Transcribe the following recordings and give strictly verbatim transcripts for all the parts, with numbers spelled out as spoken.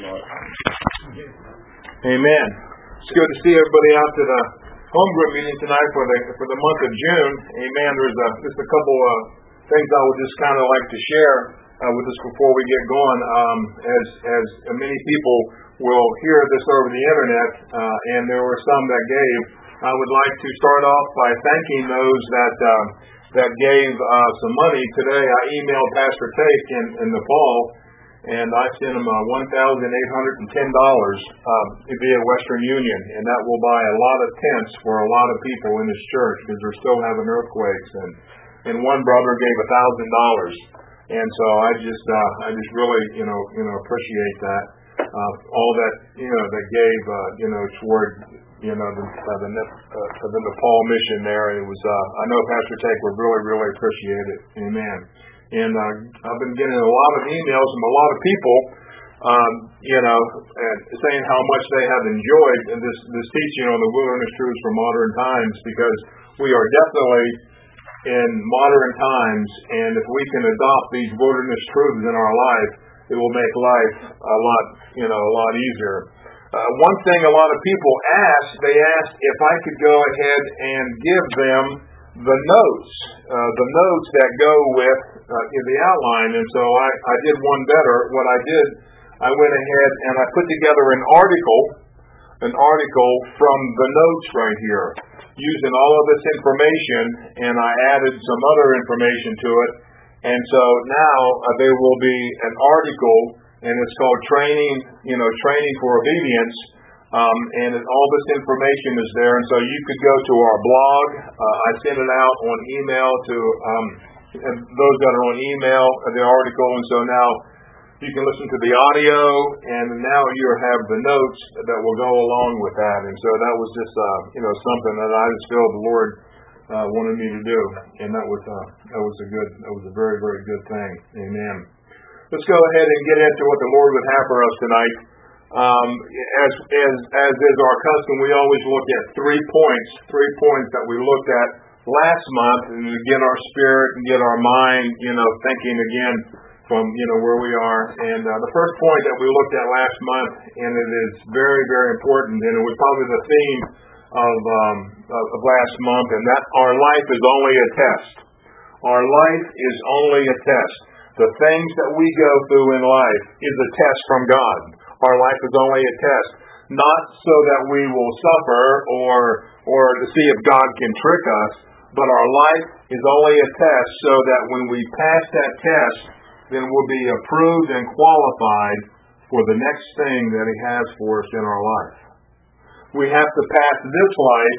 Amen. It's good to see everybody out to the home group meeting tonight for the for the month of June. Amen. There's a, just a couple of things I would just kind of like to share uh, with us before we get going. Um, as as many people will hear this over the internet, uh, and there were some that gave. I would like to start off by thanking those that uh, that gave uh, some money today. I emailed Pastor Take in, in Nepal, and I sent him uh, one thousand eight hundred ten dollars uh, via Western Union, and that will buy a lot of tents for a lot of people in his church because they're still having earthquakes. And and one brother gave a thousand dollars, and so I just uh, I just really you know you know appreciate that uh, all that you know that gave uh, you know toward you know the uh, the, uh, the Nepal mission there. It was uh, I know Pastor Take would really really appreciate it. Amen. And uh, I've been getting a lot of emails from a lot of people, um, you know, uh, saying how much they have enjoyed this this teaching on the wilderness truths for modern times, because we are definitely in modern times, and if we can adopt these wilderness truths in our life, it will make life a lot, you know, a lot easier. Uh, one thing a lot of people ask, they asked if I could go ahead and give them the notes, uh, the notes that go with uh, in the outline. And so I, I did one better. What I did, I went ahead and I put together an article, an article from the notes right here, using all of this information, and I added some other information to it. And so now uh, there will be an article, and it's called Training, you know, Training for Obedience. Um, and all this information is there, and so you could go to our blog. Uh, I sent it out on email to um, those that are on email, the article, and so now you can listen to the audio, and now you have the notes that will go along with that. And so that was just uh, you know something that I just feel the Lord uh, wanted me to do, and that was uh, that was a good, that was a very very good thing. Amen. Let's go ahead and get into what the Lord would have for us tonight. Um, as as as is our custom, we always look at three points, three points that we looked at last month, and to get our spirit and get our mind, you know, thinking again from you know where we are. And uh, the first point that we looked at last month, and it is very very important, and it was probably the theme of um, of, of last month, and that our life is only a test. Our life is only a test. The things that we go through in life is a test from God. Our life is only a test, not so that we will suffer or or to see if God can trick us, but our life is only a test so that when we pass that test, then we'll be approved and qualified for the next thing that He has for us in our life. We have to pass this life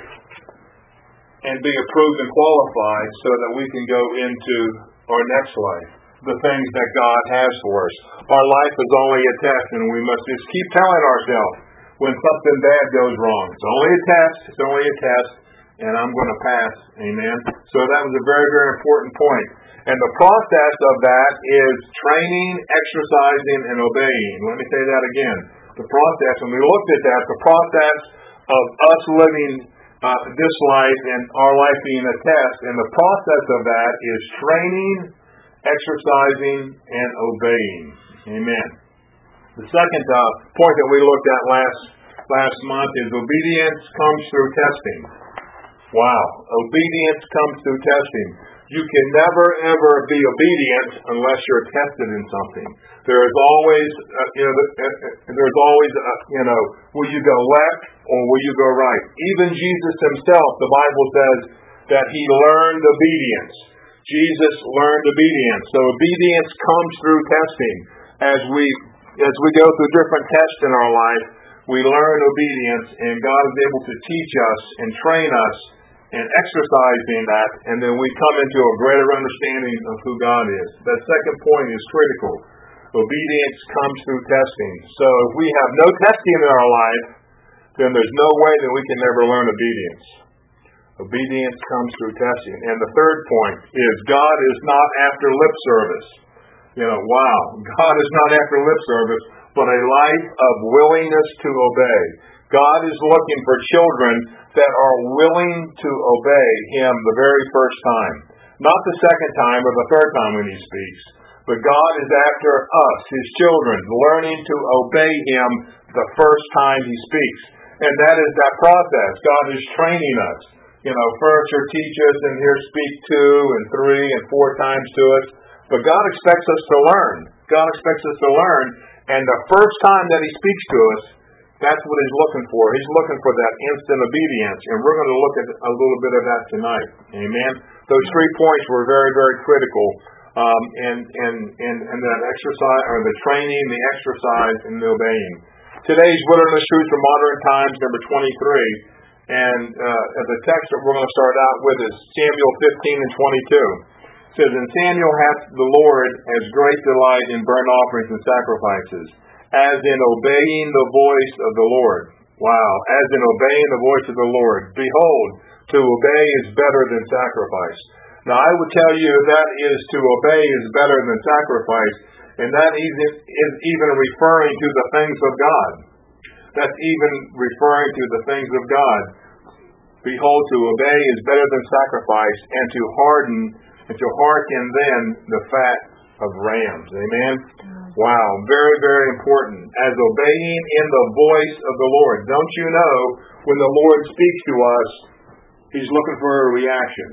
and be approved and qualified so that we can go into our next life, the things that God has for us. Our life is only a test, and we must just keep telling ourselves when something bad goes wrong, it's only a test, it's only a test, and I'm going to pass. Amen. So that was a very, very important point. And the process of that is training, exercising, and obeying. Let me say that again. The process, and we looked at that, the process of us living uh, this life and our life being a test, and the process of that is training, exercising, and obeying. Amen. The second uh, point that we looked at last last month is obedience comes through testing. Wow. Obedience comes through testing. You can never, ever be obedient unless you're tested in something. There is always, uh, you know, there's always, uh, you know, will you go left or will you go right? Even Jesus Himself, the Bible says that He learned obedience. Jesus learned obedience. So obedience comes through testing. As we as we go through different tests in our life, we learn obedience, and God is able to teach us and train us and exercise in that, and then we come into a greater understanding of who God is. That second point is critical. Obedience comes through testing. So if we have no testing in our life, then there's no way that we can never learn obedience. Obedience comes through testing. And the third point is God is not after lip service. You know, wow. God is not after lip service, but a life of willingness to obey. God is looking for children that are willing to obey Him the very first time. Not the second time or the third time when He speaks, But God is after us, His children, learning to obey Him the first time He speaks. And that is that process. God is training us. You know, first He'll teach us and He'll speak two and three and four times to us. But God expects us to learn. God expects us to learn. And the first time that He speaks to us, that's what He's looking for. He's looking for that instant obedience. And we're going to look at a little bit of that tonight. Amen? Those three points were very, very critical. Um, and, and, and, and that exercise, or the training, the exercise, and the obeying. Today's Wilderness Truth for Modern Times, number twenty-three. And uh, the text that we're going to start out with is Samuel fifteen and twenty-two. It says, "And Samuel hath the Lord as great delight in burnt offerings and sacrifices, as in obeying the voice of the Lord." Wow. As in obeying the voice of the Lord. Behold, to obey is better than sacrifice. Now, I would tell you that is to obey is better than sacrifice, and that is even referring to the things of God. That's even referring to the things of God. Behold, to obey is better than sacrifice, and to harden, and to hearken then the fat of rams. Amen? Wow, very, very important. As obeying in the voice of the Lord. Don't you know, when the Lord speaks to us, He's looking for a reaction.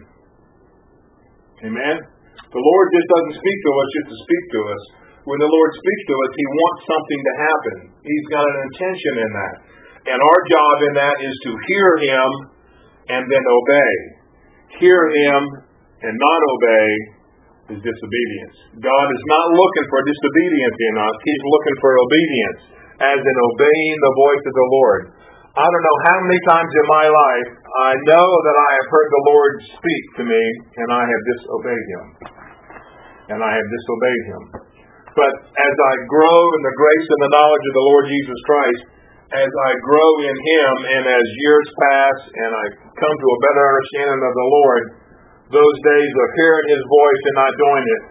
Amen? The Lord just doesn't speak to us just to speak to us. When the Lord speaks to us, He wants something to happen. He's got an intention in that. And our job in that is to hear Him and then obey. Hear Him and not obey is disobedience. God is not looking for disobedience in us. He's looking for obedience, as in obeying the voice of the Lord. I don't know how many times in my life I know that I have heard the Lord speak to me and I have disobeyed Him. And I have disobeyed Him. But as I grow in the grace and the knowledge of the Lord Jesus Christ, as I grow in Him and as years pass and I come to a better understanding of the Lord, those days of hearing His voice and not doing it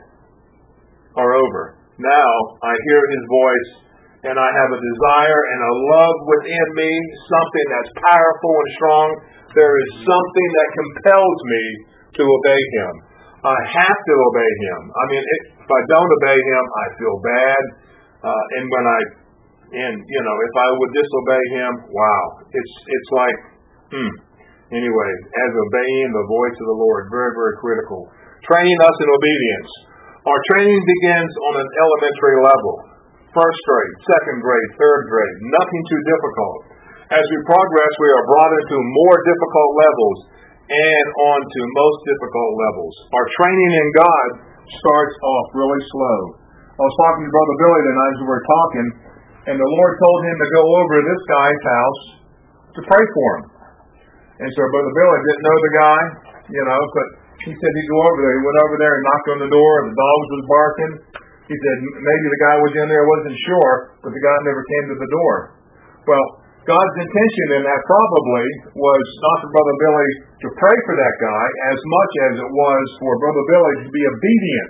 are over. Now I hear His voice and I have a desire and a love within me, something that's powerful and strong. There is something that compels me to obey Him. I have to obey Him. I mean, if I don't obey Him, I feel bad. Uh, and when I, and you know, if I would disobey Him, wow, it's it's like, hmm. Anyway, as obeying the voice of the Lord, very, very critical. Training us in obedience. Our training begins on an elementary level. First grade, second grade, third grade. Nothing too difficult. As we progress, we are brought into more difficult levels and on to most difficult levels. Our training in God starts off really slow. I was talking to Brother Billy tonight as we were talking, and the Lord told him to go over to this guy's house to pray for him. And so Brother Billy didn't know the guy, you know, but he said he'd go over there. He went over there and knocked on the door, and the dogs was barking. He said maybe the guy was in there, wasn't sure, but the guy never came to the door. Well, God's intention in that probably was not for Brother Billy to pray for that guy as much as it was for Brother Billy to be obedient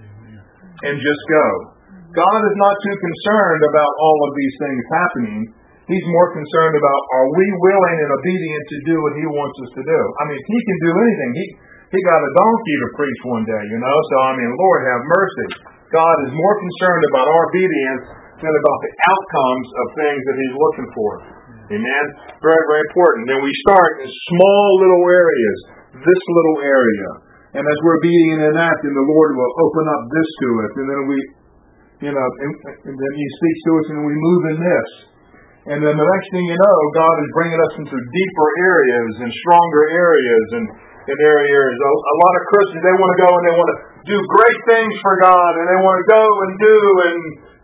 and just go. God is not too concerned about all of these things happening. He's more concerned about, are we willing and obedient to do what He wants us to do? I mean, He can do anything. He he got a donkey to preach one day, you know, so I mean, Lord have mercy. God is more concerned about our obedience than about the outcomes of things that He's looking for. Amen? Very, very important. Then we start in small little areas, this little area. And as we're obedient in that, then the Lord will open up this to us. And then we, you know, and, and then He speaks to us and we move in this. And then the next thing you know, God is bringing us into deeper areas and stronger areas and in areas. A, a lot of Christians, they want to go and they want to do great things for God and they want to go and do and,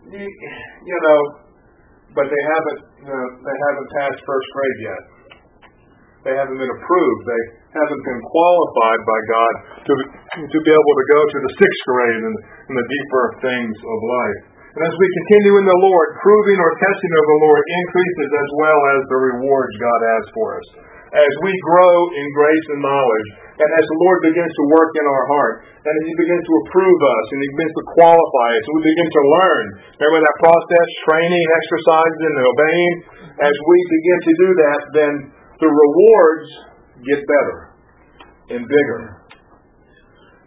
you know, but they haven't, you know, they haven't passed first grade yet. They haven't been approved. They haven't been qualified by God to to be able to go to the sixth grade and, and the deeper things of life. And as we continue in the Lord, proving or testing of the Lord increases as well as the rewards God has for us. As we grow in grace and knowledge, and as the Lord begins to work in our heart, and as He begins to approve us, and He begins to qualify us, and we begin to learn. Remember that process, training, exercising, and obeying? As we begin to do that, then the rewards get better and bigger.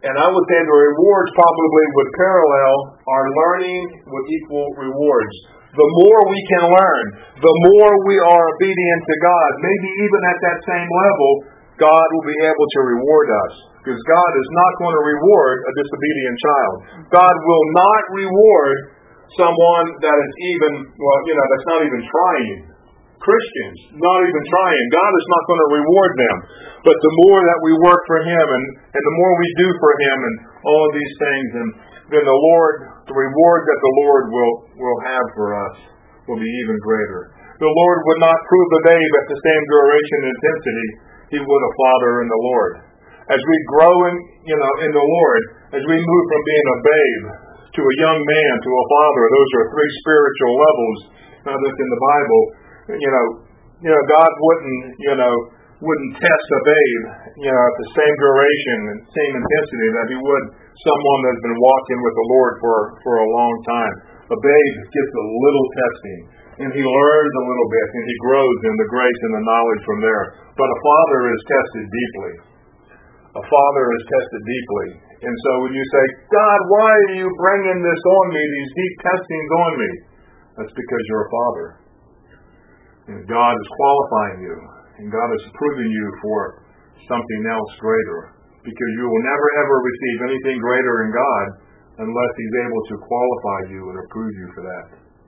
And I would say the rewards probably would parallel our learning with equal rewards. The more we can learn, the more we are obedient to God, maybe even at that same level, God will be able to reward us. Because God is not going to reward a disobedient child. God will not reward someone that is even, well, you know, that's not even trying. Christians, not even trying. God is not going to reward them. But the more that we work for Him and, and the more we do for Him and all of these things, and then the Lord, the reward that the Lord will, will have for us will be even greater. The Lord would not prove the babe at the same duration and intensity He would a father in the Lord. As we grow in, you know, in the Lord, as we move from being a babe to a young man to a father, those are three spiritual levels uh, that's in the Bible. You know, you know, God wouldn't, you know, wouldn't test a babe, you know, at the same duration and same intensity that He would someone that's been walking with the Lord for for a long time. A babe gets a little testing, and he learns a little bit, and he grows in the grace and the knowledge from there. But a father is tested deeply. A father is tested deeply. And so when you say, God, why are you bringing this on me, these deep testings on me? That's because you're a father. And God is qualifying you. And God is approving you for something else greater. Because you will never ever receive anything greater in God unless He's able to qualify you and approve you for that.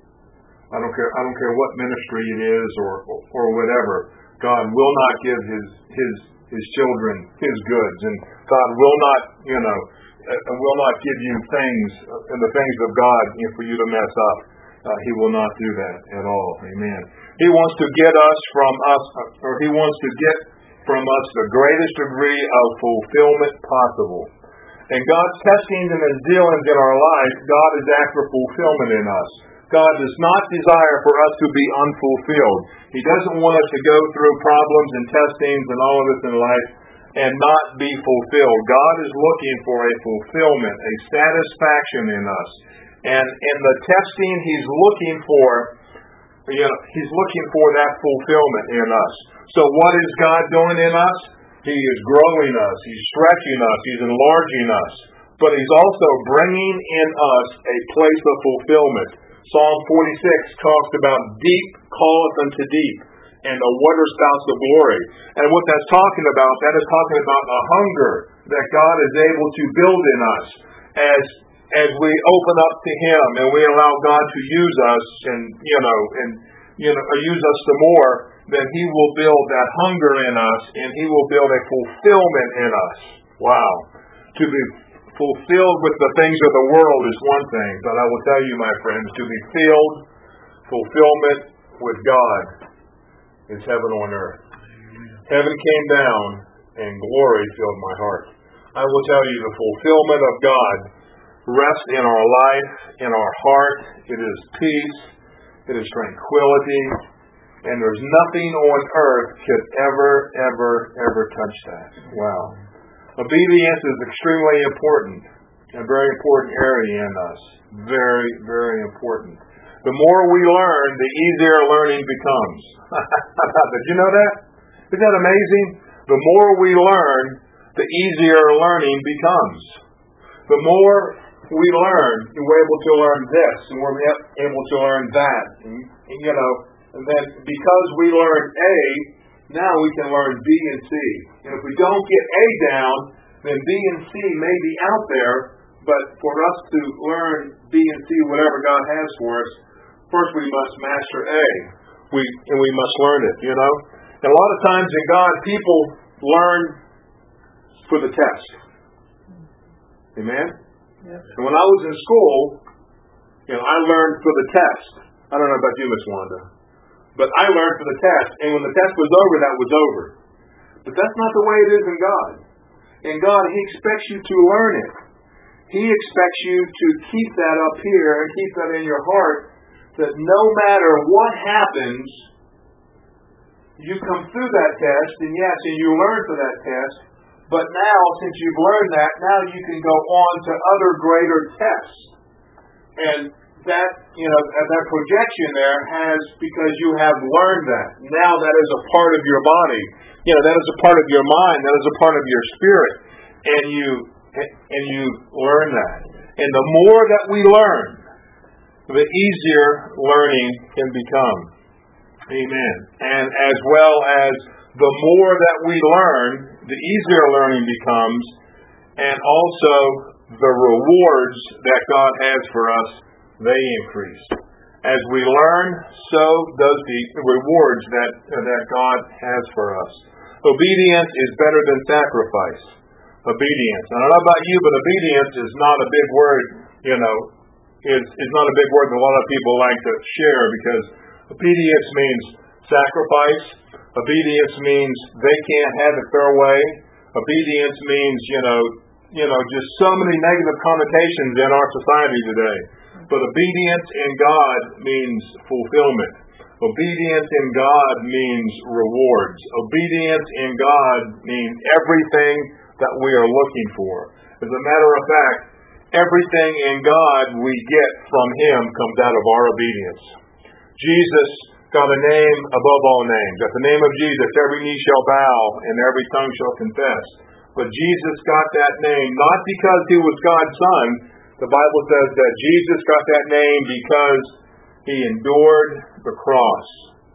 I don't care I don't care what ministry it is or or whatever. God will not give His His His children His goods, and God will not, you know, will not give you things and the things of God for you to mess up. Uh, he will not do that at all. Amen. He wants to get us from us, or He wants to get from us the greatest degree of fulfillment possible. And God's testings and His dealings in our life, God is after fulfillment in us. God does not desire for us to be unfulfilled. He doesn't want us to go through problems and testings and all of this in life and not be fulfilled. God is looking for a fulfillment, a satisfaction in us. And in the testing, He's looking for, you know, He's looking for that fulfillment in us. So what is God doing in us? He is growing us. He's stretching us. He's enlarging us. But He's also bringing in us a place of fulfillment. Psalm forty-six talks about deep calleth unto deep, and the water spouts of glory. And what that's talking about, that is talking about a hunger that God is able to build in us as as we open up to Him and we allow God to use us and you know and you know use us some more. Then He will build that hunger in us, and He will build a fulfillment in us. Wow. To be fulfilled with the things of the world is one thing, but I will tell you, my friends, to be filled, fulfillment with God is heaven on earth. Heaven came down, and glory filled my heart. I will tell you, the fulfillment of God rests in our life, in our heart. It is peace. It is tranquility. And there's nothing on earth could ever, ever, ever touch that. Wow. Obedience is extremely important. A very important area in us. Very, very important. The more we learn, the easier learning becomes. Did you know that? Isn't that amazing? The more we learn, the easier learning becomes. The more we learn, we're able to learn this, and we're able to learn that. And, you know, and then because we learned A, now we can learn B and C. And if we don't get A down, then B and C may be out there, but for us to learn B and C, whatever God has for us, first we must master A. We and we must learn it, you know. And a lot of times in God, people learn for the test. Amen? Yes. And when I was in school, you know, I learned for the test. I don't know about you, Miss Wanda. But I learned for the test, and when the test was over, that was over. But that's not the way it is in God. In God, He expects you to learn it. He expects you to keep that up here and keep that in your heart, that no matter what happens, you come through that test, and yes, and you learn for that test, but now, since you've learned that, now you can go on to other greater tests. And that, you know, that projection there has, because you have learned that. Now that is a part of your body. You know, that is a part of your mind. That is a part of your spirit. And you and you learn that. And the more that we learn, the easier learning can become. Amen. And as well as the more that we learn, the easier learning becomes, and also the rewards that God has for us, they increase. As we learn, so does the rewards that, that God has for us. Obedience is better than sacrifice. Obedience. I don't know about you, but obedience is not a big word, you know, it's, it's not a big word that a lot of people like to share, because obedience means sacrifice. Obedience means they can't have it their way. Obedience means, you know, you know, just so many negative connotations in our society today. But obedience in God means fulfillment. Obedience in God means rewards. Obedience in God means everything that we are looking for. As a matter of fact, everything in God we get from Him comes out of our obedience. Jesus got a name above all names. At the name of Jesus, every knee shall bow and every tongue shall confess. But Jesus got that name not because He was God's Son. The Bible says that Jesus got that name because He endured the cross,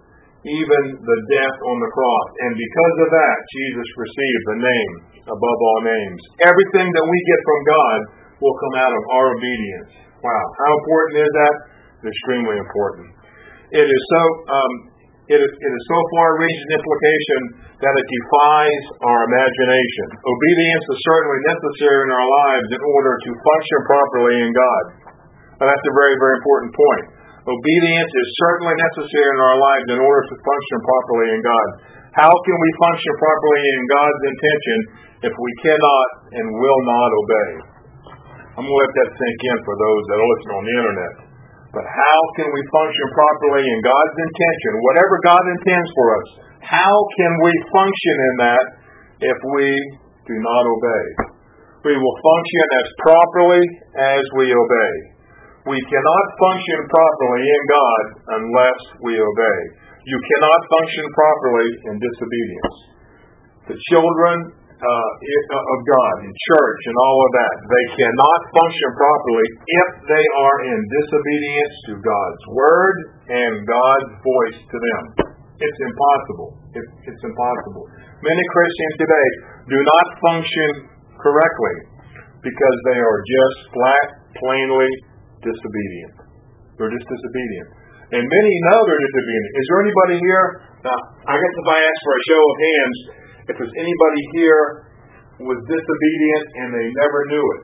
even the death on the cross. And because of that, Jesus received the name above all names. Everything that we get from God will come out of our obedience. Wow. How important is that? It's extremely important. It is so um, it, is, it is so far-reaching implication that it defies our imagination. Obedience is certainly necessary in our lives in order to function properly in God. Now, that's a very, very important point. Obedience is certainly necessary in our lives in order to function properly in God. How can we function properly in God's intention if we cannot and will not obey? I'm going to let that sink in for those that are listening on the internet. But how can we function properly in God's intention, whatever God intends for us? How can we function in that if we do not obey? We will function as properly as we obey. We cannot function properly in God unless we obey. You cannot function properly in disobedience. The children uh, of God in church and all of that, they cannot function properly if they are in disobedience to God's word and God's voice to them. It's impossible. It, it's impossible. Many Christians today do not function correctly because they are just flat, plainly disobedient. They're just disobedient. And many know they're disobedient. Is there anybody here? Now, I guess if I ask for a show of hands, if there's anybody here who was disobedient and they never knew it.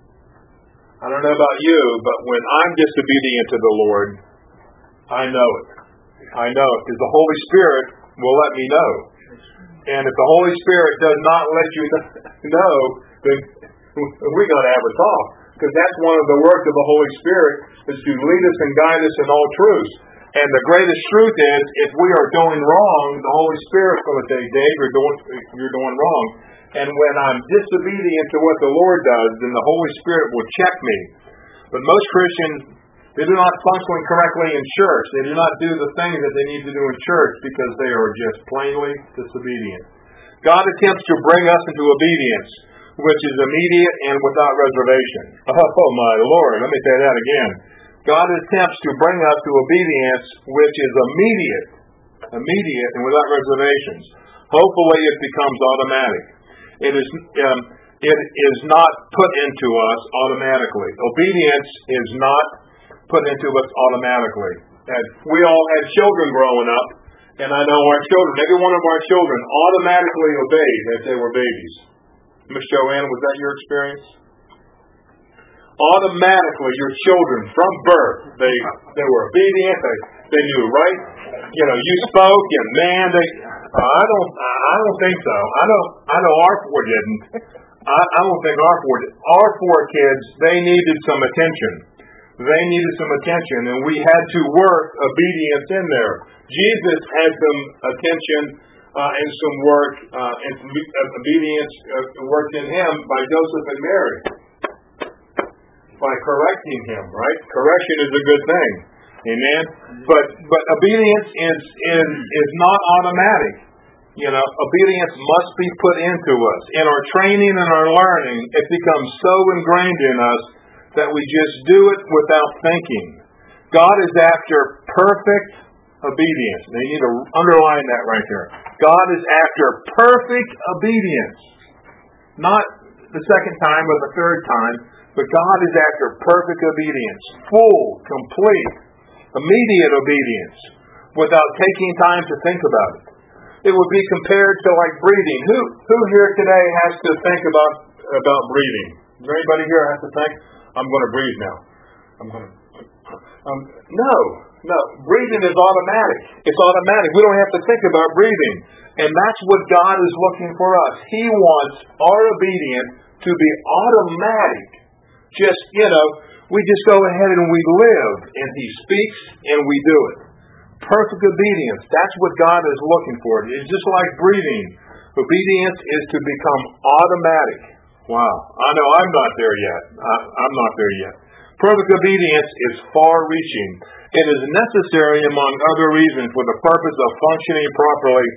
I don't know about you, but when I'm disobedient to the Lord, I know it. I know it because the Holy Spirit will let me know. And if the Holy Spirit does not let you know, then we're going to have a talk. Because that's one of the works of the Holy Spirit, is to lead us and guide us in all truth. And the greatest truth is, if we are doing wrong, the Holy Spirit's going to say, Dave, you're doing, you're doing wrong. And when I'm disobedient to what the Lord does, then the Holy Spirit will check me. But most Christians, they do not function correctly in church. They do not do the things that they need to do in church because they are just plainly disobedient. God attempts to bring us into obedience, which is immediate and without reservation. Oh, my Lord, let me say that again. God attempts to bring us to obedience, which is immediate, immediate and without reservations. Hopefully it becomes automatic. It is, um, it is not put into us automatically. Obedience is not put into us automatically. And we all had children growing up, and I know our children, every one of our children automatically obeyed as they were babies. Miss Joanne, was that your experience? Automatically, your children from birth, they they were obedient. They they knew right. You know, you spoke, and man, they. Uh, I don't. I don't think so. I don't. I know our four didn't. I, I don't think our four did. Our four kids, they needed some attention. They needed some attention, and we had to work obedience in there. Jesus had some attention. Uh, and some work uh, and some obedience uh, worked in him by Joseph and Mary by correcting him. Right? Correction is a good thing, amen. But but obedience is is is not automatic. You know, obedience must be put into us. In our training and our learning, it becomes so ingrained in us that we just do it without thinking. God is after perfect obedience. Now you need to underline that right there. God is after perfect obedience. Not the second time or the third time, but God is after perfect obedience. Full, complete, immediate obedience without taking time to think about it. It would be compared to like breathing. Who who here today has to think about about breathing? Is there anybody here has to think? I'm going to breathe now. I'm going to. Um, no, no. Breathing is automatic. It's automatic. We don't have to think about breathing, and that's what God is looking for us. He wants our obedience to be automatic. Just you know, we just go ahead and we live, and He speaks, and we do it. Perfect obedience. That's what God is looking for. It's just like breathing. Obedience is to become automatic. Wow. I know I'm not there yet. I, I'm not there yet. Perfect obedience is far-reaching. It is necessary, among other reasons, for the purpose of functioning properly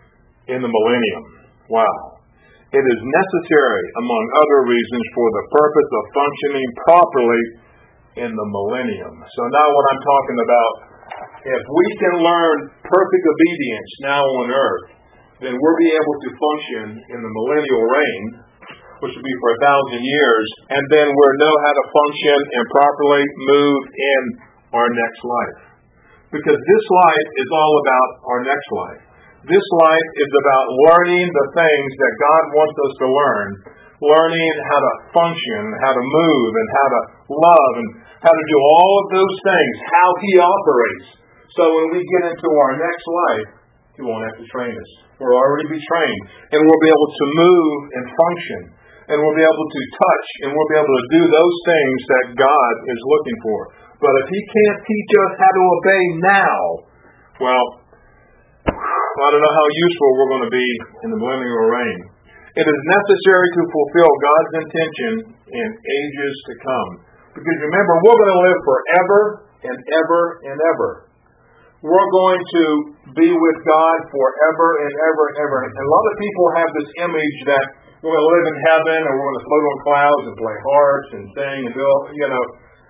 in the millennium. Wow. It is necessary, among other reasons, for the purpose of functioning properly in the millennium. So now what I'm talking about, if we can learn perfect obedience now on earth, then we'll be able to function in the millennial reign, which will be for a thousand years, and then we'll know how to function and properly move in our next life. Because this life is all about our next life. This life is about learning the things that God wants us to learn, learning how to function, how to move, and how to love, and how to do all of those things, how He operates. So when we get into our next life, He won't have to train us. We'll already be trained, and we'll be able to move and function, and we'll be able to touch, and we'll be able to do those things that God is looking for. But if He can't teach us how to obey now, well, I don't know how useful we're going to be in the millennial reign. It is necessary to fulfill God's intention in ages to come. Because remember, we're going to live forever and ever and ever. We're going to be with God forever and ever and ever. And a lot of people have this image that we're going to live in heaven and we're going to float on clouds and play harps and sing and do, you know,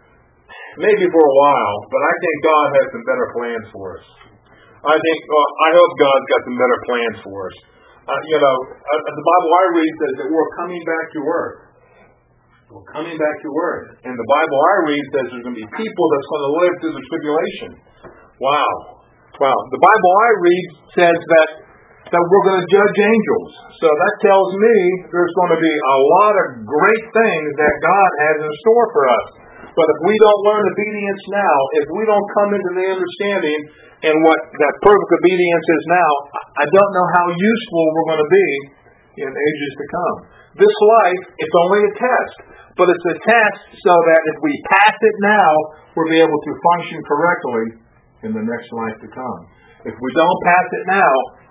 maybe for a while, but I think God has some better plans for us. I think, well, I hope God's got some better plans for us. Uh, you know, uh, the Bible I read says that we're coming back to earth. We're coming back to earth. And the Bible I read says there's going to be people that's going to live through the tribulation. Wow. Wow. The Bible I read says that, that we're going to judge angels. So that tells me there's going to be a lot of great things that God has in store for us. But if we don't learn obedience now, if we don't come into the understanding and what that perfect obedience is now, I don't know how useful we're going to be in ages to come. This life, it's only a test. But it's a test so that if we pass it now, we'll be able to function correctly in the next life to come. If we don't pass it now,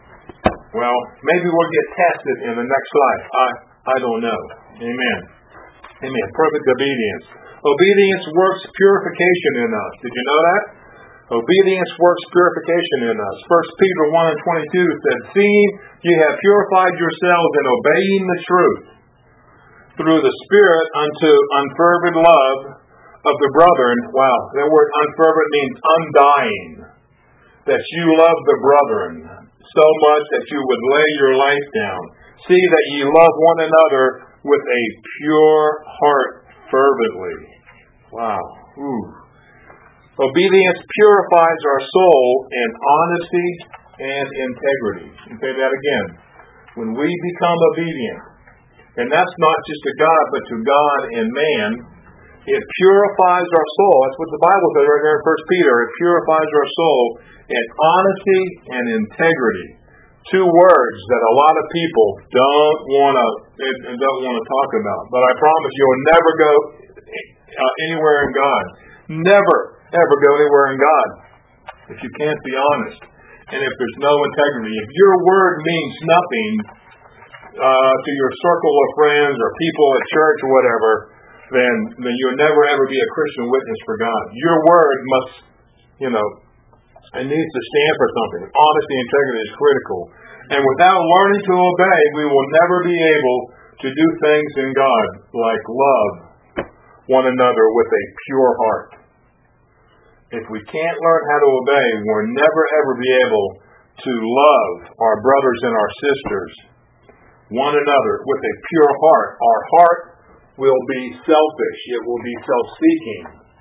well, maybe we'll get tested in the next life. I, I don't know. Amen. Amen. Perfect obedience. Obedience works purification in us. Did you know that? Obedience works purification in us. First Peter one and twenty-two said, "Seeing ye have purified yourselves in obeying the truth, through the Spirit unto unfervent love of the brethren." Wow, that word unfervent means undying. That you love the brethren so much that you would lay your life down. See that ye love one another with a pure heart fervently. Wow. Ooh. Obedience purifies our soul in honesty and integrity. I'll say that again. When we become obedient, and that's not just to God, but to God and man, it purifies our soul. That's what the Bible says right there in First Peter. It purifies our soul in honesty and integrity. Two words that a lot of people don't want to don't want to talk about. But I promise you'll never go uh, anywhere in God. Never, ever go anywhere in God if you can't be honest. And if there's no integrity. If your word means nothing uh, to your circle of friends or people at church or whatever, then, then you'll never ever be a Christian witness for God. Your word must, you know, It needs to stand for something. Honesty and integrity is critical. And without learning to obey, we will never be able to do things in God like love one another with a pure heart. If we can't learn how to obey, we'll never ever be able to love our brothers and our sisters, one another with a pure heart. Our heart will be selfish. It will be self-seeking.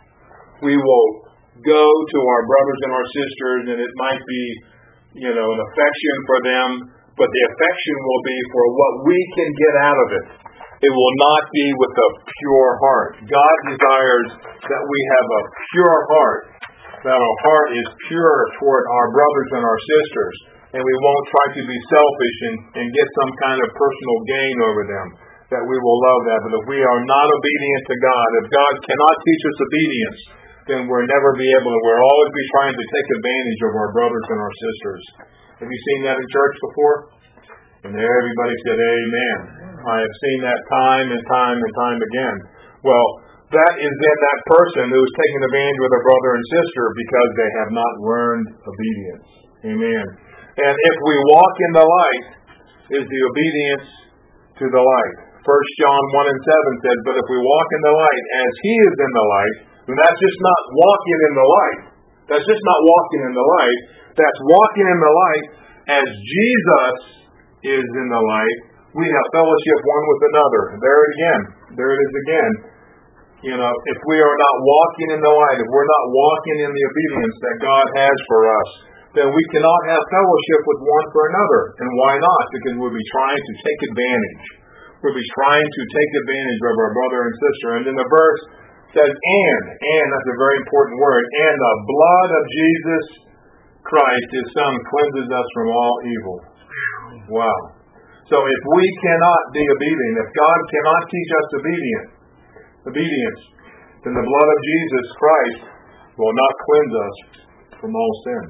We will go to our brothers and our sisters, and it might be, you know, an affection for them, but the affection will be for what we can get out of it. It will not be with a pure heart. God desires that we have a pure heart, that our heart is pure toward our brothers and our sisters, and we won't try to be selfish and, and get some kind of personal gain over them, that we will love that. But if we are not obedient to God, if God cannot teach us obedience, then we'll never be able to, we'll always be trying to take advantage of our brothers and our sisters. Have you seen that in church before? And everybody said, amen. I have seen that time and time and time again. Well, that is in that person who is taking advantage of their brother and sister because they have not learned obedience. Amen. And if we walk in the light, is the obedience to the light. First John one and seven says, but if we walk in the light as He is in the light, then that's just not walking in the light. That's just not walking in the light. That's walking in the light as Jesus is in the light. We have fellowship one with another. There it again. There it is again. You know, if we are not walking in the light, if we're not walking in the obedience that God has for us, then we cannot have fellowship with one for another. And why not? Because we'll be trying to take advantage. We'll be trying to take advantage of our brother and sister. And then the verse says, and, and, that's a very important word, and the blood of Jesus Christ, His Son, cleanses us from all evil. Wow. So if we cannot be obedient, if God cannot teach us obedience, obedience, then the blood of Jesus Christ will not cleanse us from all sin.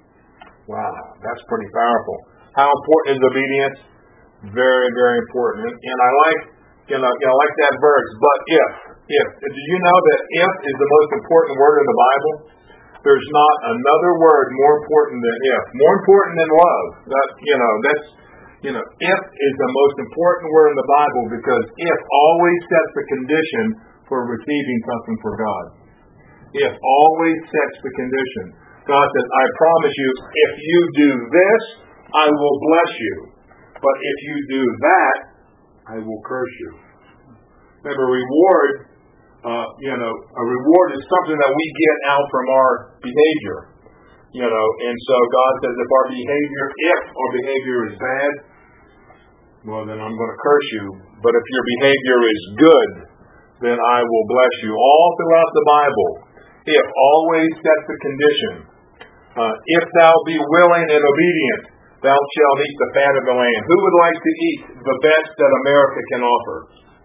Wow, that's pretty powerful. How important is obedience? Very, very important. And, and I like, you know, you know, like that verse. But if, if, do you know that if is the most important word in the Bible? There's not another word more important than if. More important than love. That, you know, that's, you know, if is the most important word in the Bible because if always sets the condition for receiving something from God. If always sets the condition. God says, I promise you, if you do this, I will bless you. But if you do that, I will curse you. Remember, reward, uh, you know, a reward is something that we get out from our behavior. You know, and so God says, if our behavior, if our behavior is bad, well, then I'm going to curse you. But if your behavior is good, then I will bless you. All throughout the Bible, if always sets the condition. Uh, if thou be willing and obedient, thou shalt eat the fat of the land. Who would like to eat the best that America can offer?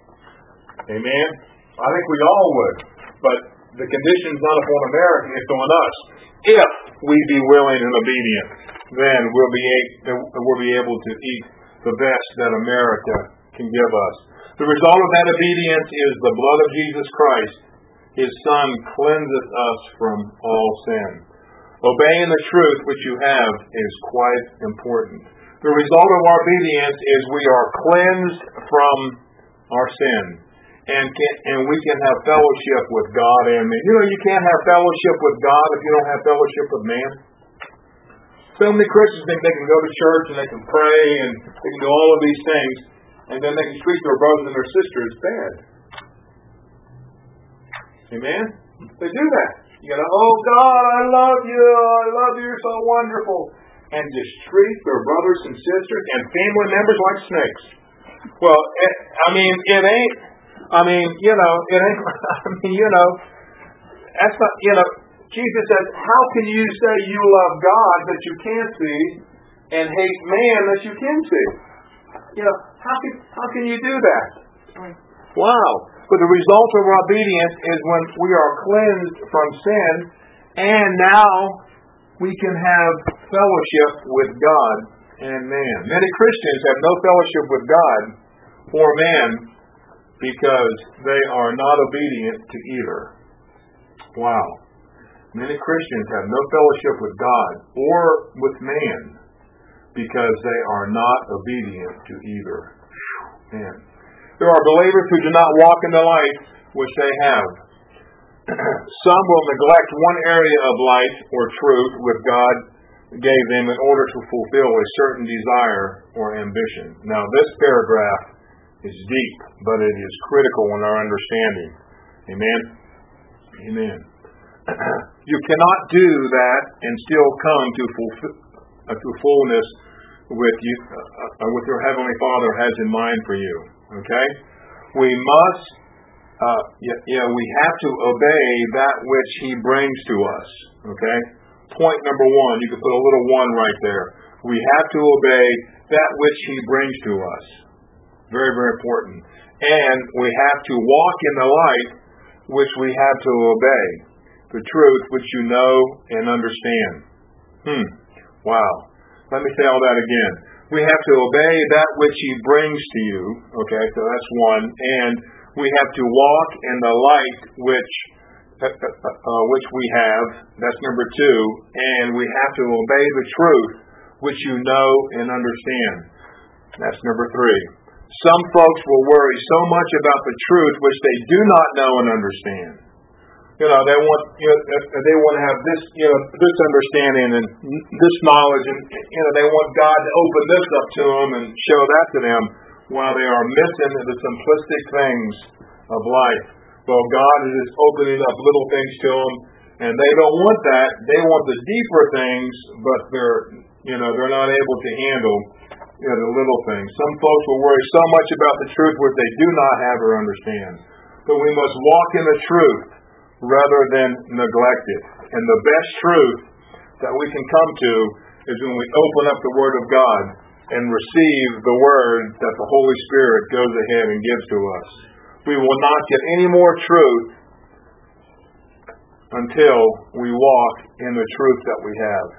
Amen? I think we all would. But the condition's not upon America, it's on us. If we be willing and obedient, then we'll be, we'll be able to eat the best that America can give us. The result of that obedience is the blood of Jesus Christ. His Son cleanseth us from all sin. Obeying the truth which you have is quite important. The result of our obedience is we are cleansed from our sin. And can, and we can have fellowship with God and man. You know, you can't have fellowship with God if you don't have fellowship with man. So many Christians think they can go to church and they can pray and they can do all of these things, and then they can treat their brothers and their sisters bad. Amen? They do that. You know, oh God, I love you, I love you, you're so wonderful. And just treat their brothers and sisters and family members like snakes. Well, it, I mean, it ain't, I mean, you know, it ain't, I mean, you know, that's not, you know, Jesus says, how can you say you love God that you can't see and hate man that you can see? You know, how can, how can you do that? Wow. But the result of our obedience is when we are cleansed from sin, and now we can have fellowship with God and man. Many Christians have no fellowship with God or man because they are not obedient to either. Wow. Many Christians have no fellowship with God or with man because they are not obedient to either. Man. There are believers who do not walk in the light which they have. Some will neglect one area of light or truth which God gave them in order to fulfill a certain desire or ambition. Now, this paragraph is deep, but it is critical in our understanding. Amen? Amen. You cannot do that and still come to fulfill, uh, to fullness with you, uh, uh, with your Heavenly Father has in mind for you. Okay? We must, uh, yeah, yeah, we have to obey that which He brings to us. Okay? Point number one, you can put a little one right there. We have to obey that which He brings to us. Very, very important. And we have to walk in the light which we have to obey. The truth which you know and understand. Hmm. Wow. Let me say all that again. We have to obey that which He brings to you. Okay, so that's one. And we have to walk in the light which uh, uh, which we have. That's number two. And we have to obey the truth which you know and understand. That's number three. Some folks will worry so much about the truth which they do not know and understand. You know, they want you know, they want to have this you know this understanding and this knowledge, and you know they want God to open this up to them and show that to them, while they are missing the simplistic things of life. Well, God is opening up little things to them, and they don't want that. They want the deeper things, but they're you know they're not able to handle you know the little things. Some folks will worry so much about the truth which they do not have or understand. But we must walk in the truth rather than neglect it. And the best truth that we can come to is when we open up the Word of God and receive the Word that the Holy Spirit goes ahead and gives to us. We will not get any more truth until we walk in the truth that we have.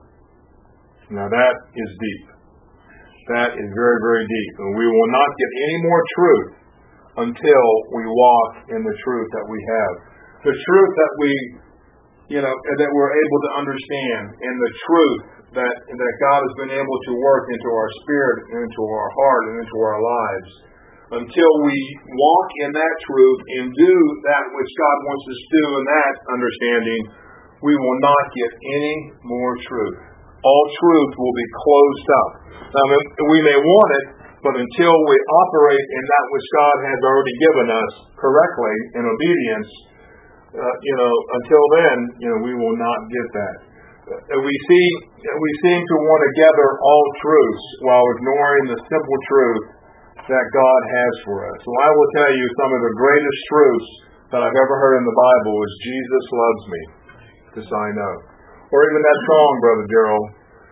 Now that is deep. That is very, very deep. And we will not get any more truth until we walk in the truth that we have. The truth that we, you know, that we're able to understand, and the truth that that God has been able to work into our spirit, and into our heart, and into our lives. Until we walk in that truth and do that which God wants us to do in that understanding, we will not get any more truth. All truth will be closed up. Now, we may want it, but until we operate in that which God has already given us correctly in obedience, Uh, you know, until then, you know, we will not get that. Uh, we see, we seem to want to gather all truths while ignoring the simple truth that God has for us. So I will tell you some of the greatest truths that I've ever heard in the Bible is Jesus loves me. This I know. Or even that song, Brother Gerald,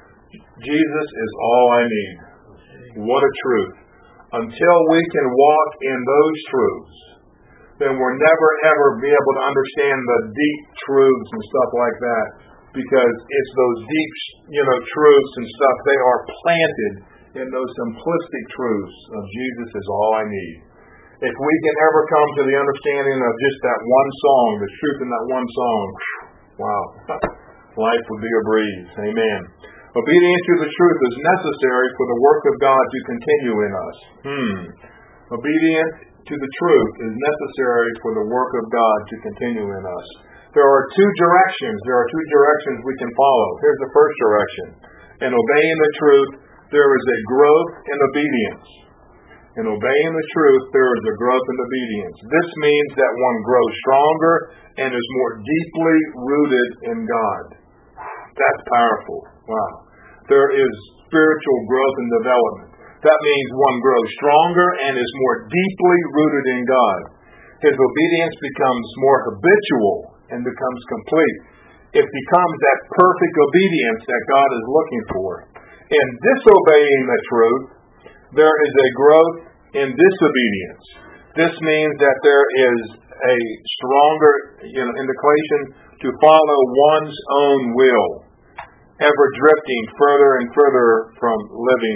Jesus is all I need. What a truth. Until we can walk in those truths, then we'll never ever be able to understand the deep truths and stuff like that, because it's those deep, you know, truths and stuff. They are planted in those simplistic truths of Jesus is all I need. If we can ever come to the understanding of just that one song, the truth in that one song, wow, life would be a breeze. Amen. Obedience to the truth is necessary for the work of God to continue in us. Hmm. Obedience to the truth is necessary for the work of God to continue in us. There are two directions. There are two directions we can follow. Here's the first direction. In obeying the truth, there is a growth in obedience. In obeying the truth, there is a growth in obedience. This means that one grows stronger and is more deeply rooted in God. That's powerful. Wow. There is spiritual growth and development. That means one grows stronger and is more deeply rooted in God. His obedience becomes more habitual and becomes complete. It becomes that perfect obedience that God is looking for. In disobeying the truth, there is a growth in disobedience. This means that there is a stronger, you know, inclination to follow one's own will, ever drifting further and further from living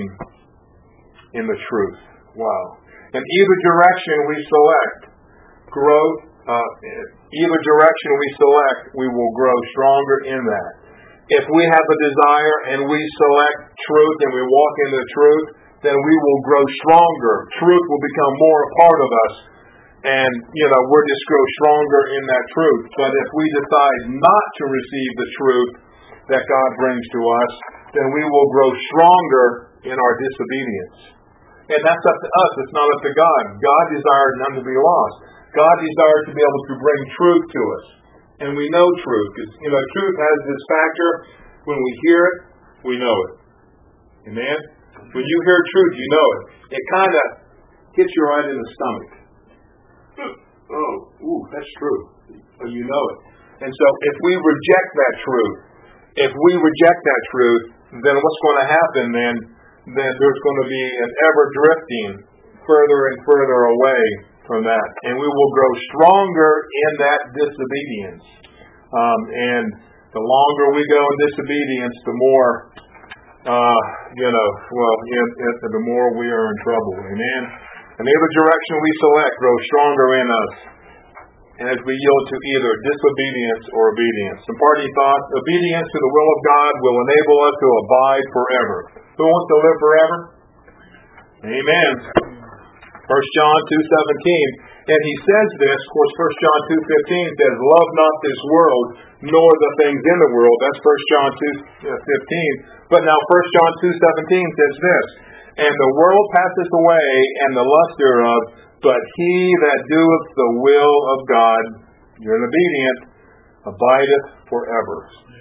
in the truth. Wow. In either direction we select, growth uh, either direction we select, we will grow stronger in that. If we have a desire and we select truth and we walk into truth, then we will grow stronger. Truth will become more a part of us. And, you know, we'll just grow stronger in that truth. But if we decide not to receive the truth that God brings to us, then we will grow stronger in our disobedience. And that's up to us. It's not up to God. God desires none to be lost. God desires to be able to bring truth to us. And we know truth. Because, you know, truth has this factor. When we hear it, we know it. Amen? When you hear truth, you know it. It kind of hits you right in the stomach. Oh, ooh, that's true. You know it. And so if we reject that truth, if we reject that truth, then what's going to happen then? Then there's going to be an ever drifting further and further away from that. And we will grow stronger in that disobedience. Um, and the longer we go in disobedience, the more, uh, you know, well, it, it, the more we are in trouble. Amen? And either direction we select grows stronger in us. And as we yield to either disobedience or obedience. Some parting thoughts. Obedience to the will of God will enable us to abide forever. Who wants to live forever? Amen. First John two seventeen. And he says this, of course, First John two fifteen says, love not this world, nor the things in the world. That's First John two fifteen. But now First John two seventeen says this, and the world passeth away, and the lust thereof, but he that doeth the will of God, you're an obedient, abideth forever.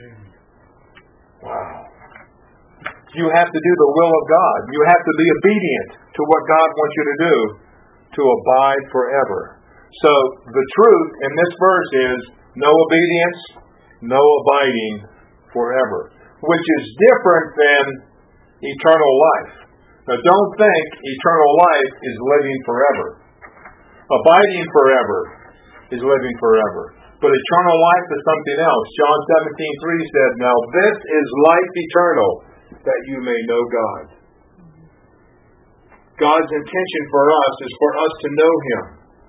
Wow. You have to do the will of God. You have to be obedient to what God wants you to do to abide forever. So the truth in this verse is no obedience, no abiding forever, which is different than eternal life. Now don't think eternal life is living forever. Abiding forever is living forever. But eternal life is something else. John seventeen three said, now this is life eternal, that you may know God. God's intention for us is for us to know Him.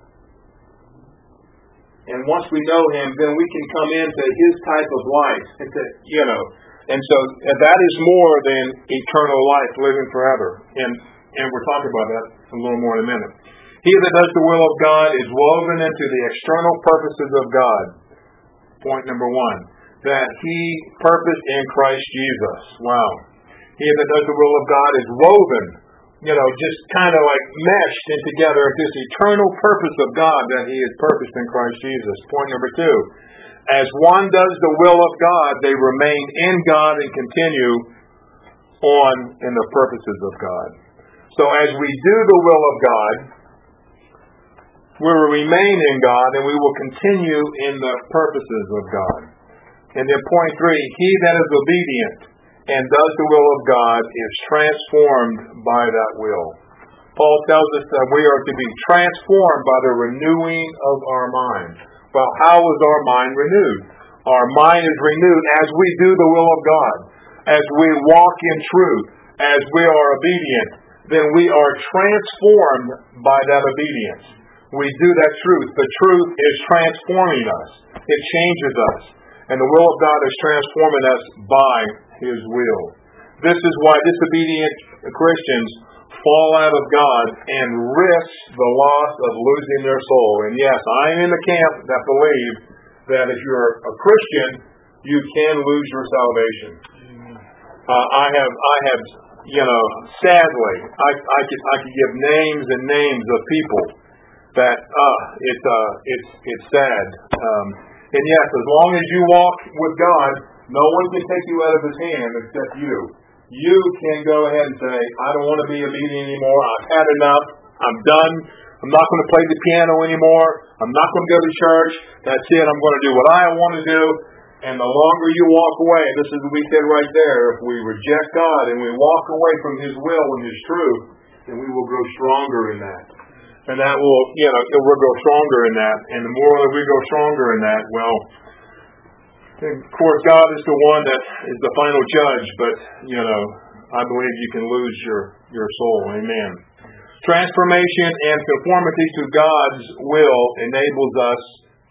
And once we know Him, then we can come into His type of life. It's a, you know, and so and that is more than eternal life, living forever. And and we're talking about that a little more in a minute. He that does the will of God is woven into the external purposes of God. Point number one. That He purposed in Christ Jesus. Wow. He that does the will of God is woven, you know, just kind of like meshed in together this eternal purpose of God that He has purposed in Christ Jesus. Point number two. As one does the will of God, they remain in God and continue on in the purposes of God. So as we do the will of God, we will remain in God and we will continue in the purposes of God. And then point three, he that is obedient and does the will of God is transformed by that will. Paul tells us that we are to be transformed by the renewing of our mind. Well, how is our mind renewed? Our mind is renewed as we do the will of God, as we walk in truth, as we are obedient. Then we are transformed by that obedience. We do that truth. The truth is transforming us. It changes us. And the will of God is transforming us by His will. This is why disobedient Christians fall out of God and risk the loss of losing their soul. And yes, I'm in the camp that believe that if you're a Christian, you can lose your salvation. Uh, I have, I have, you know, sadly, I, I could, I could give names and names of people that, uh, it's, uh, it's, it's sad. Um, and yes, as long as you walk with God, no one can take you out of His hand except you. You can go ahead and say, I don't want to be obedient anymore. I've had enough. I'm done. I'm not going to play the piano anymore. I'm not going to go to church. That's it. I'm going to do what I want to do. And the longer you walk away, this is what we said right there, if we reject God and we walk away from His will and His truth, then we will grow stronger in that. And that will, you know, we'll grow stronger in that. And the more that we grow stronger in that, well, of course, God is the one that is the final judge, but, you know, I believe you can lose your, your soul. Amen. Transformation and conformity to God's will enables us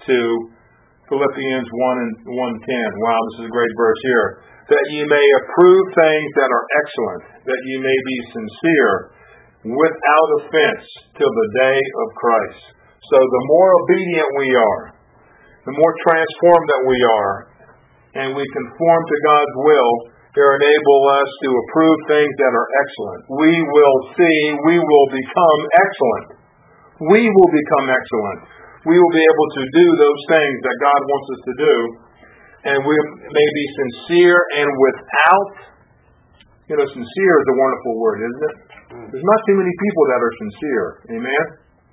to Philippians one and one ten. Wow, this is a great verse here. That ye may approve things that are excellent, that ye may be sincere, without offense, till the day of Christ. So the more obedient we are, the more transformed that we are, and we conform to God's will, it will enable us to approve things that are excellent. We will see, we will become excellent. We will become excellent. We will be able to do those things that God wants us to do, and we may be sincere and without, you know, sincere is a wonderful word, isn't it? There's not too many people that are sincere. Amen?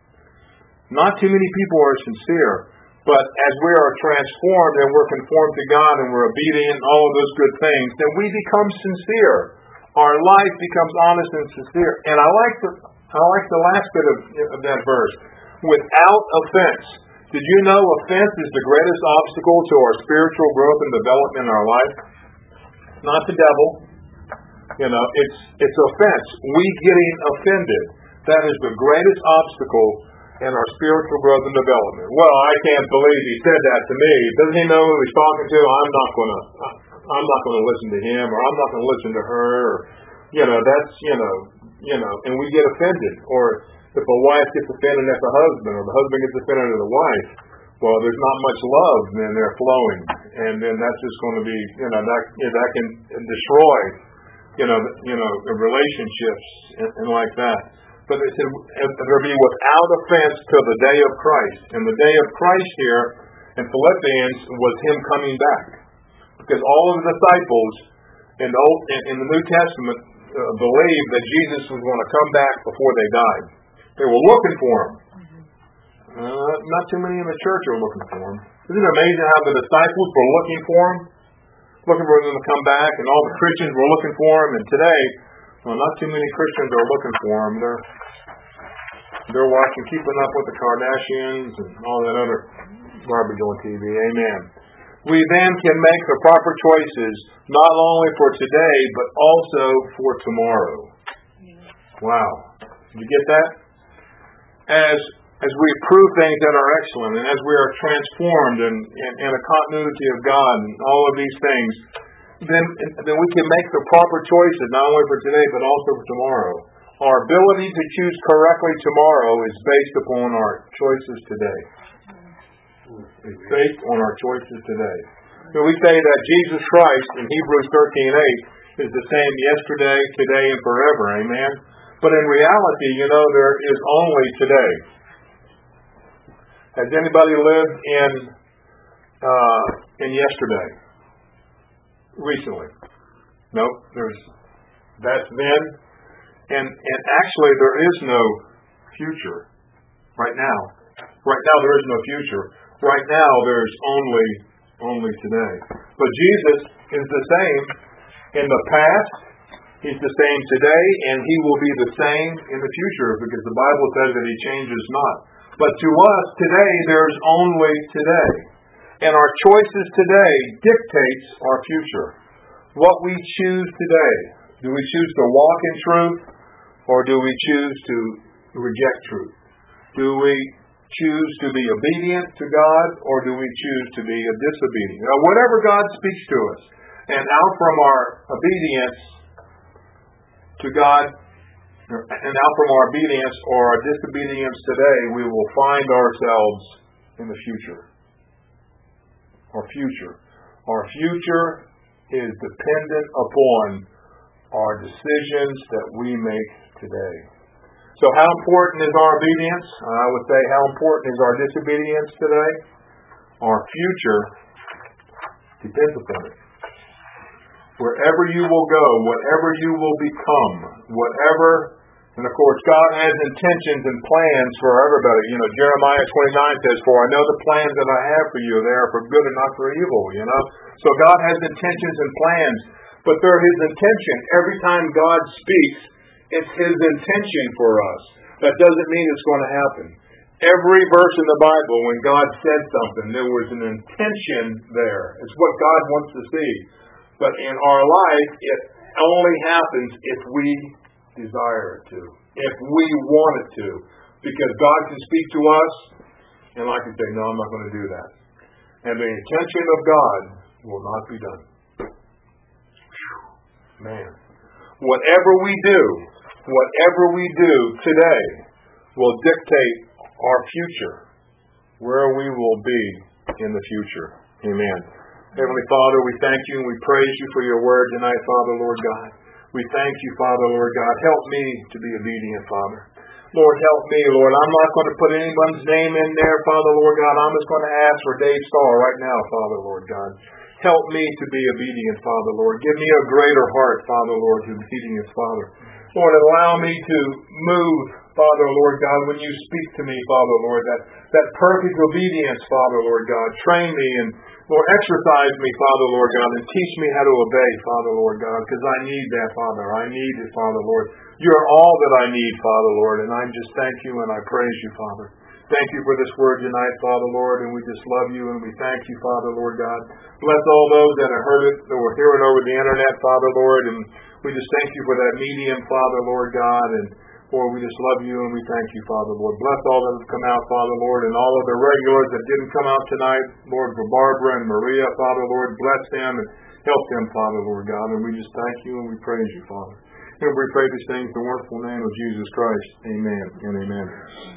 Not too many people are sincere. But as we are transformed and we're conformed to God and we're obedient and all of those good things, then we become sincere. Our life becomes honest and sincere. And I like the I like the last bit of, of that verse. Without offense. Did you know offense is the greatest obstacle to our spiritual growth and development in our life? Not the devil. You know, it's it's offense. We getting offended. That is the greatest obstacle in our spiritual growth and development. Well, I can't believe he said that to me. Doesn't he know who he's talking to? I'm not going to. I'm not going to listen to him, or I'm not going to listen to her. Or, you know, that's you know, you know, and we get offended. Or if a wife gets offended at the husband, or the husband gets offended at the wife, well, there's not much love then there flowing, and then that's just going to be, you know, that you know, that can destroy, you know, you know, relationships and, and like that. But it said, there be without offense till the day of Christ. And the day of Christ here in Philippians was Him coming back. Because all of the disciples in the, Old, in the New Testament uh, believed that Jesus was going to come back before they died. They were looking for Him. Uh, not too many in the church are looking for Him. Isn't it amazing how the disciples were looking for Him? Looking for Him to come back, and all the Christians were looking for Him. And today, well, not too many Christians are looking for Him. They're they're watching, keeping up with the Kardashians and all that other garbage on T V. Amen. We then can make the proper choices, not only for today, but also for tomorrow. Wow. Did you get that? As as we approve things that are excellent, and as we are transformed in, in, in a continuity of God and all of these things, then, then we can make the proper choices, not only for today, but also for tomorrow. Our ability to choose correctly tomorrow is based upon our choices today. It's based on our choices today. So we say that Jesus Christ in Hebrews thirteen eight is the same yesterday, today, and forever. Amen? But in reality, you know, there is only today. Has anybody lived in uh, in yesterday? Recently? Nope. There's that's then. And and actually there is no future right now. Right now there is no future. Right now there's only only today. But Jesus is the same in the past, He's the same today, and He will be the same in the future, because the Bible says that He changes not. But to us today there's only today. And our choices today dictates our future. What we choose today. Do we choose to walk in truth, or do we choose to reject truth? Do we choose to be obedient to God, or do we choose to be a disobedient? Now, whatever God speaks to us, and out from our obedience to God, and out from our obedience or our disobedience today, we will find ourselves in the future. Our future. Our future is dependent upon our decisions that we make today. So how important is our obedience? I would say, how important is our disobedience today? Our future depends upon it. Wherever you will go, whatever you will become, whatever, and of course God has intentions and plans for everybody. You know, Jeremiah twenty-nine says, "For I know the plans that I have for you, they are for good and not for evil," you know. So God has intentions and plans, but they're His intention. Every time God speaks, it's His intention for us. That doesn't mean it's going to happen. Every verse in the Bible, when God said something, there was an intention there. It's what God wants to see. But in our life, it only happens if we desire it to, if we want it to. Because God can speak to us And like you say, no, I'm not going to do that. And the intention of God will not be done. Man. Whatever we do, whatever we do today will dictate our future, where we will be in the future. Amen. Heavenly Father, we thank you and we praise you for your word tonight, Father, Lord God. We thank you, Father, Lord God. Help me to be obedient, Father. Lord, help me, Lord. I'm not going to put anyone's name in there, Father, Lord God. I'm just going to ask for Dave Starr right now, Father, Lord God. Help me to be obedient, Father, Lord. Give me a greater heart, Father, Lord, to obedience, Father. Lord, allow me to move, Father, Lord God, when you speak to me, Father, Lord, that, that perfect obedience, Father, Lord God. Train me and, Lord, exercise me, Father, Lord God, and teach me how to obey, Father, Lord God, because I need that, Father. I need it, Father, Lord. You're all that I need, Father, Lord, and I just thank you and I praise you, Father. Thank you for this word tonight, Father, Lord, and we just love you and we thank you, Father, Lord God. Bless all those that have heard it or hear it over the internet, Father, Lord, and we just thank you for that medium, Father, Lord God, and Lord, we just love you and we thank you, Father, Lord. Bless all that have come out, Father, Lord, and all of the regulars that didn't come out tonight, Lord, for Barbara and Maria, Father, Lord, bless them and help them, Father, Lord God, and we just thank you and we praise you, Father. And we pray these things in the wonderful name of Jesus Christ. Amen and amen.